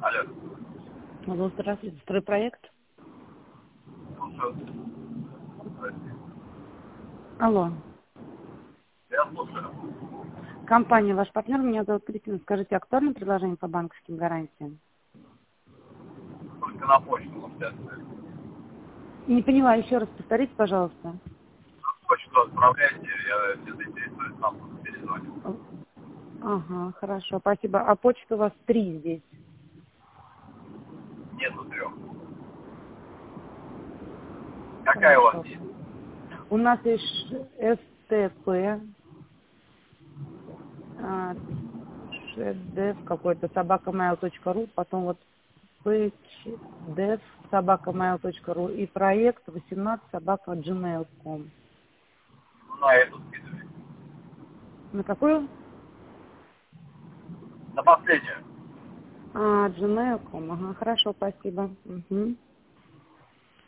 Алло. Алло, здравствуйте, стройпроект. Слушаю. Алло. Я слушаю. Компания «Ваш партнер», меня зовут Кристина. Скажите, актуальное предложение по банковским гарантиям? Только на почту можете отправить. Не поняла, еще раз повторите, пожалуйста. На почту отправляйте, я не заинтересуюсь, сам перезвоню. Ага, хорошо, спасибо. А почта у вас 3 здесь? Нету 3. Какая у вас Хорошо. есть? У нас есть СТП, ШДФ какой-то, собакамейл.ру, потом вот ПЧДФ, собакамейл.ру и проект 18 собака.gmail.com. На эту скидывай. На какую? На последнюю. Gmail.com. Ага, хорошо, спасибо. Угу.